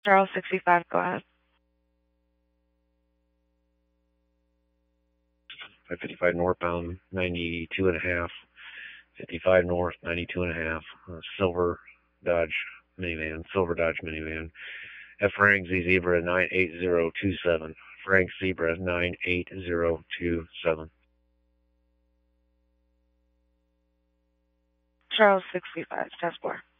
Charles 65, go ahead. 555 northbound, 92 and a half. 55 north, 92 and a half. Silver Dodge minivan. F. Frank Z Zebra 98027. Frank Zebra 98027. Charles 65, test 4.